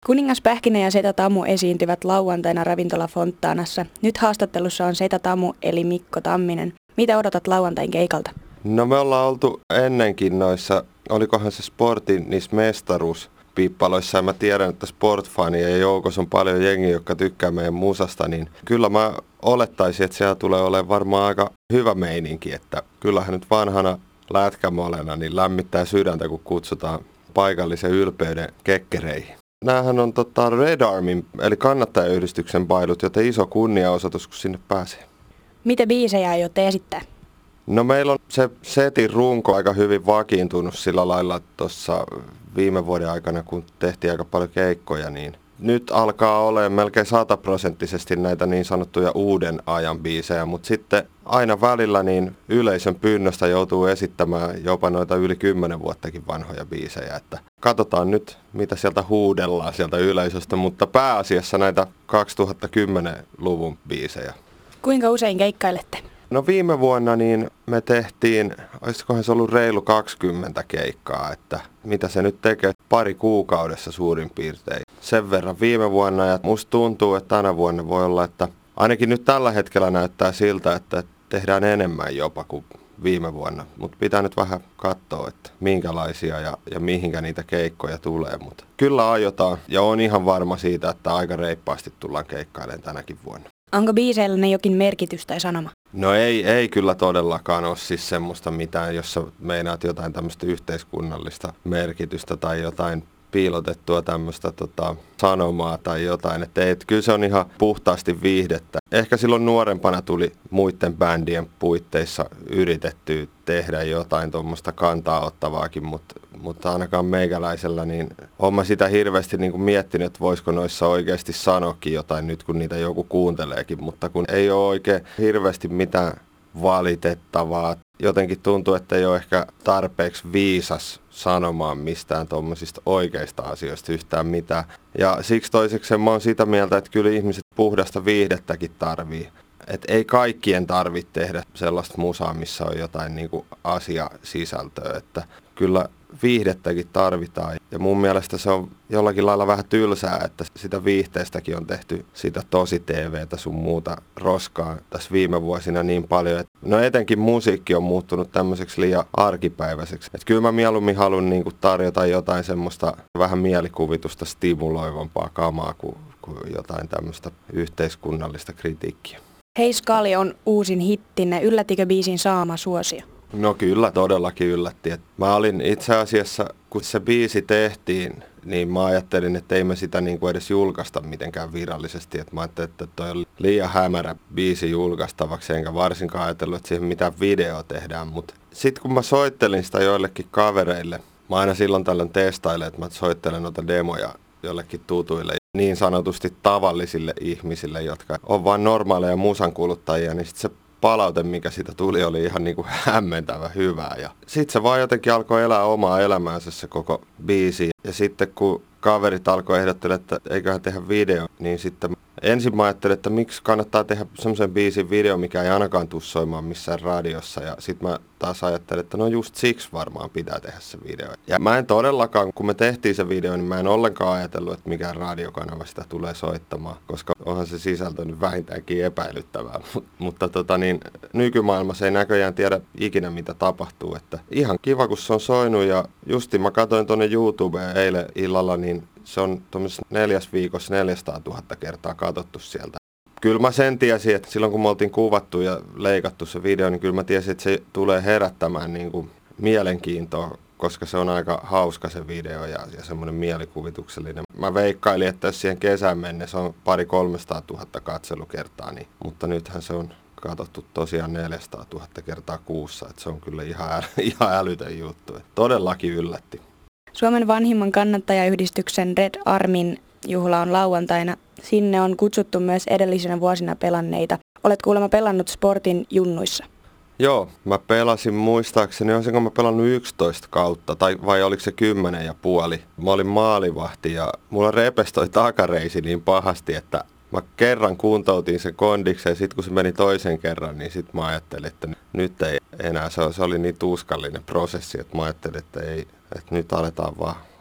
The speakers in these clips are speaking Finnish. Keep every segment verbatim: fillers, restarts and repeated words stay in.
Kuningas Pähkinä ja Seta Tamu esiintyvät lauantaina ravintola Fontaanassa. Nyt haastattelussa on Seta Tamu eli Mikko Tamminen. Mitä odotat lauantain keikalta? No me ollaan oltu ennenkin noissa, olikohan se Sportin niissä mestaruuspippaloissa, ja mä tiedän, että sportfanien joukossa on paljon jengiä, jotka tykkää meidän musasta, niin kyllä mä olettaisin, että siellä tulee olemaan varmaan aika hyvä meininki, että kyllähän nyt vanhana lätkämolena niin lämmittää sydäntä, kun kutsutaan paikallisen ylpeyden kekkereihin. Nämähän on tota Red Armin, eli kannattajayhdistyksen bailut, joten iso kunniaosoitus, kun sinne pääsee. Mitä biisejä aiotte esittää? No meillä on se setin runko aika hyvin vakiintunut sillä lailla tuossa viime vuoden aikana, kun tehtiin aika paljon keikkoja, niin nyt alkaa olemaan melkein sataprosenttisesti näitä niin sanottuja uuden ajan biisejä, mutta sitten aina välillä niin yleisön pyynnöstä joutuu esittämään jopa noita yli kymmenen vuottakin vanhoja biisejä, että katsotaan nyt, mitä sieltä huudellaan sieltä yleisöstä, mutta pääasiassa näitä kaksituhattakymmenluvun biisejä. Kuinka usein keikkailette? No viime vuonna niin me tehtiin, olisikohan se ollut reilu kaksikymmentä keikkaa, että mitä se nyt tekee, pari kuukaudessa suurin piirtein. Sen verran viime vuonna, ja musta tuntuu, että tänä vuonna voi olla, että ainakin nyt tällä hetkellä näyttää siltä, että tehdään enemmän jopa kuin viime vuonna. Mutta pitää nyt vähän katsoa, että minkälaisia ja, ja mihinkä niitä keikkoja tulee. Mutta kyllä aiotaan, ja on ihan varma siitä, että aika reippaasti tullaan keikkailemaan tänäkin vuonna. Onko biiseillä jokin merkitys tai sanoma? No ei, ei kyllä todellakaan ole siis semmoista mitään, jos sä meinaat jotain tämmöistä yhteiskunnallista merkitystä tai jotain piilotettua tämmöistä tota, sanomaa tai jotain. Että ei, että kyllä se on ihan puhtaasti viihdettä. Ehkä silloin nuorempana tuli muiden bändien puitteissa yritettyä tehdä jotain tuommoista kantaa ottavaakin, mutta, mutta ainakaan meikäläisellä niin olen mä sitä hirveästi niin kuin miettinyt, että voisiko noissa oikeasti sanoakin jotain nyt, kun niitä joku kuunteleekin, mutta kun ei ole oikein hirveästi mitään valitettavaa. Jotenkin tuntuu, että ei ole ehkä tarpeeksi viisas sanomaan mistään tuommoisista oikeista asioista yhtään mitään. Ja siksi toiseksi mä oon sitä mieltä, että kyllä ihmiset puhdasta viihdettäkin tarvii. Että ei kaikkien tarvitse tehdä sellaista musaa, missä on jotain niinku asiasisältöä. Että kyllä viihdettäkin tarvitaan. Ja mun mielestä se on jollakin lailla vähän tylsää, että sitä viihteestäkin on tehty sitä tosi T V:tä sun muuta roskaa tässä viime vuosina niin paljon. Että no etenkin musiikki on muuttunut tämmöiseksi liian arkipäiväiseksi. Että kyllä mä mieluummin haluan niinku tarjota jotain semmoista vähän mielikuvitusta stimuloivampaa kamaa kuin, kuin jotain tämmöistä yhteiskunnallista kritiikkiä. Hei Skali on uusin hittinne. Yllättikö biisin saama suosio? No kyllä, todellakin yllätti. Et mä olin itse asiassa, kun se biisi tehtiin, niin mä ajattelin, että ei me sitä niin kuin edes julkaista mitenkään virallisesti. Et mä ajattelin, että toi on liian hämärä biisi julkaistavaksi, enkä varsinkaan ajatellut, että siihen mitään video tehdään. Mutta sitten kun mä soittelin sitä joillekin kavereille, mä aina silloin tällöin testailen, että mä soittelen noita demoja jollekin tutuille, niin sanotusti tavallisille ihmisille, jotka on vain normaaleja musankuluttajia, niin sitten se palaute, mikä siitä tuli, oli ihan niin kuin hämmentävä hyvää. Ja sitten se vaan jotenkin alkoi elää omaa elämäänsä se koko biisi. Ja sitten kun kaverit alkoi ehdottelemaan, että eiköhän tehdä video, niin sitten ensin mä ajattelin, että miksi kannattaa tehdä semmoisen biisin video, mikä ei ainakaan tule soimaan missään radiossa. Ja sitten mä taas ajattelin, että no just siksi varmaan pitää tehdä se video. Ja mä en todellakaan, kun me tehtiin se video, niin mä en ollenkaan ajatellut, että mikään radiokanava sitä tulee soittamaan, koska onhan se sisältö nyt vähintäänkin epäilyttävää. Mut, mutta tota niin, nykymaailmassa ei näköjään tiedä ikinä, mitä tapahtuu. Että ihan kiva, kun se on soinut, ja justi mä katsoin tuonne YouTubeen eilen illalla, niin se on tuommoisessa neljäs viikossa neljäsataatuhatta kertaa katsottu sieltä. Kyllä mä sen tiesin, että silloin kun me oltiin kuvattu ja leikattu se video, niin kyllä mä tiesin, että se tulee herättämään niin kuin mielenkiintoa, koska se on aika hauska se video ja, ja semmoinen mielikuvituksellinen. Mä veikkailin, että jos siihen kesään mennessä on pari kolmesataatuhatta katselukertaa, niin, mutta nythän se on katsottu tosiaan neljäsataatuhatta kertaa kuussa, että se on kyllä ihan, äl, ihan älytön juttu. Että todellakin yllätti. Suomen vanhimman kannattajayhdistyksen Red Armin juhla on lauantaina. Sinne on kutsuttu myös edellisenä vuosina pelanneita. Olet kuulemma pelannut Sportin junnuissa. Joo, mä pelasin muistaakseni, olisinko mä pelannut yksitoista kautta, tai vai oliko se kymmenen ja puoli. Mä olin maalivahti ja mulla repesi toi takareisi niin pahasti, että mä kerran kuntoutin sen kondikseen ja sit kun se meni toisen kerran, niin sit mä ajattelin, että nyt ei enää, se oli niin tuskallinen prosessi, että mä ajattelin, että, ei, että nyt aletaan vaan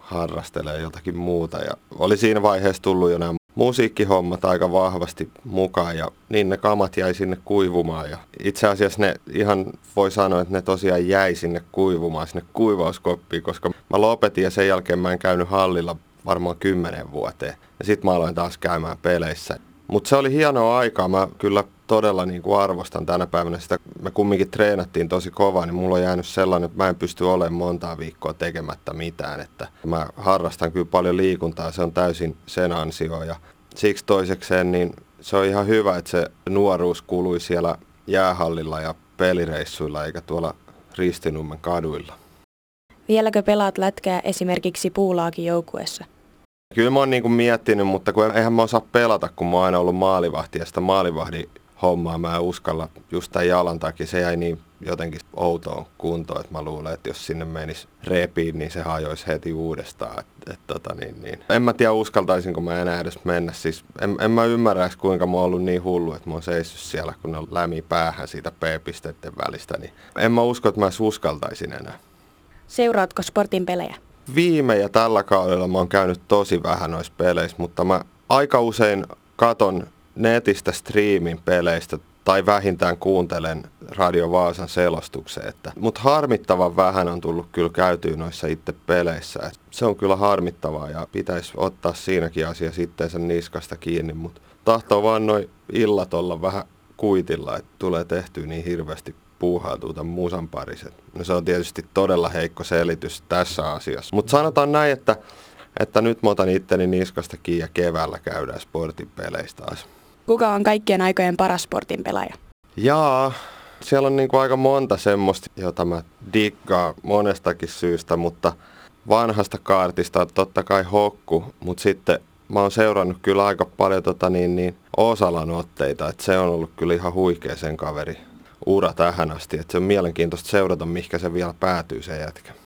harrastelemaan jotakin muuta. Ja oli siinä vaiheessa tullut jo nämä musiikkihommat aika vahvasti mukaan ja niin ne kamat jäi sinne kuivumaan. Ja itse asiassa ne ihan voi sanoa, että ne tosiaan jäi sinne kuivumaan, sinne kuivauskoppiin, koska mä lopetin ja sen jälkeen mä en käynyt hallilla varmaan kymmenen vuoteen. Ja sit mä aloin taas käymään peleissä. Mutta se oli hienoa aikaa. Mä kyllä todella niin kuin arvostan tänä päivänä sitä. Me kumminkin treenattiin tosi kovaa, niin mulla on jäänyt sellainen, että mä en pysty olemaan montaa viikkoa tekemättä mitään. Että mä harrastan kyllä paljon liikuntaa, se on täysin sen ansio. Ja siksi toisekseen niin se on ihan hyvä, että se nuoruus kului siellä jäähallilla ja pelireissuilla eikä tuolla Ristinummen kaduilla. Vieläkö pelaat lätkää esimerkiksi puulaakin joukkueessa? Kyllä mä oon niin kuin miettinyt, mutta kun eihän mä osaa pelata, kun mä oon aina ollut maalivahti ja sitä maalivahdin hommaa mä en uskalla just tämän jalan takia. Se jäi niin jotenkin outoon kuntoon, että mä luulen, että jos sinne menisi repiin, niin se hajoisi heti uudestaan. Et, et, tota, niin, niin. En mä tiedä, uskaltaisinko mä enää edes mennä. Siis, en, en mä ymmärrä, kuinka mä oon ollut niin hullu, että mä oon seissyt siellä, kun ne on lämi päähän siitä P-pisteiden välistä. Niin en mä usko, että mä edes uskaltaisin enää. Seuraatko sportin pelejä? Viime ja tällä kaudella mä oon käynyt tosi vähän noissa peleissä, mutta mä aika usein katon netistä striimin peleistä tai vähintään kuuntelen Radio Vaasan selostuksen. Mutta harmittavan vähän on tullut kyllä käytyä noissa itse peleissä. Et se on kyllä harmittavaa ja pitäisi ottaa siinäkin asiassa itteensä niskasta kiinni, mutta tahtoo vaan noi illat olla vähän kuitilla, että tulee tehtyä niin hirveästi puuhautuu tämän musan pariset. No se on tietysti todella heikko selitys tässä asiassa. Mutta sanotaan näin, että, että nyt mä otan itteni niskasta kiinni ja keväällä käydään sportin peleissä taas. Kuka on kaikkien aikojen paras sportin pelaaja? Jaa, siellä on niinku aika monta semmoista, jota mä diggaan monestakin syystä, mutta vanhasta kaartista on totta kai Hokku, mutta sitten mä oon seurannut kyllä aika paljon tota niin, niin Osalan otteita, että se on ollut kyllä ihan huikea sen kaveri ura tähän asti, että se on mielenkiintoista seurata, mihinkä se vielä päätyy se jätkä.